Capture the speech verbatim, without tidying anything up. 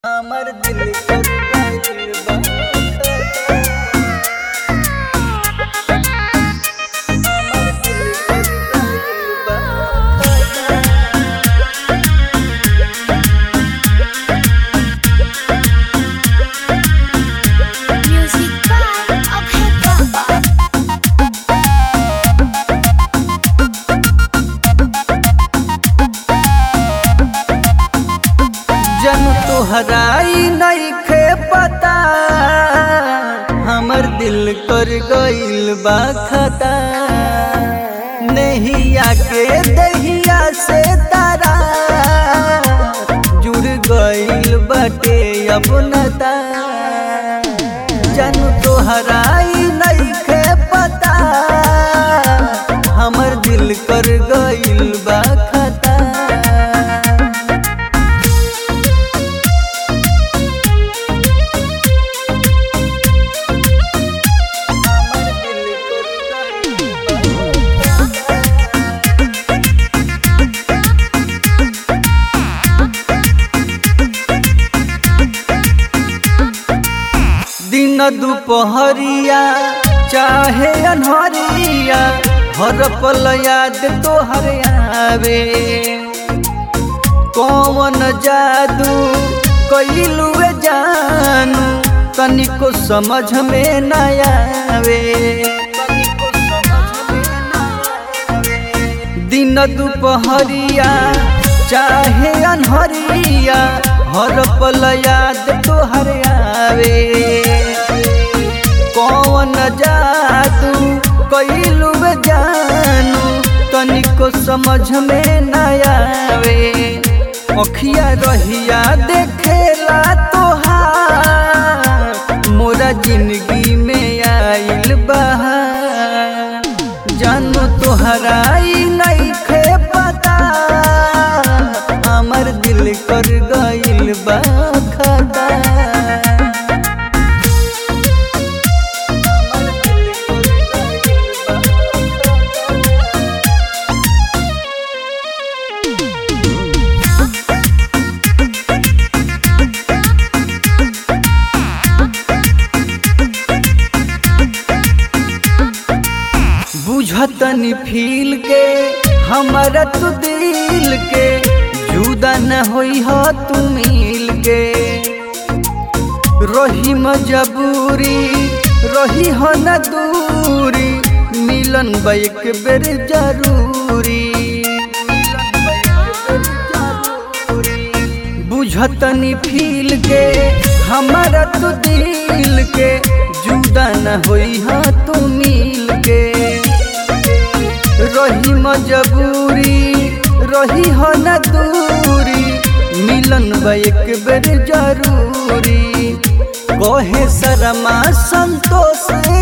हमर दिल कर गइल बा हमर दिल कर गइल बा Music by Abhay Baba. जन तोहराई नइखे पता हमर दिल कर गइल बा खता नहिया के दहिया से तारा जुड़ गइल बाटे अपनता जन तोहराई नइखे पता हमर दिल कर गइल बा खता दिन दुपहरिया चाहे अनहरिया हर पल याद तोहर आवे कौन जादू कइलू जानू तनिको समझ में न आवे दिन दुपहरिया चाहे अनहरिया हर पल याद तोहर आवे कौन जादू कइलू जानू तनिको समझ में न आवे अखिया रहिया देखेला तोहार मोरा जिंदगी में आइल बहार जानू तोहराई नइखे पता हमर दिल कर गइल बा खता बुझतनी फील के हमारा तू दिल के जुदा न होई हो तू मिल के रही मजबूरी रही हो न दूरी मिलन बा एक बेर जरूरी बुझतनी फील के हमारा तू दिल के जुदा न होई हो तू मिल के रही मजबूरी रही हो न दूरी मिलन बा एक बेर जरूरी कहे शर्मा संतोष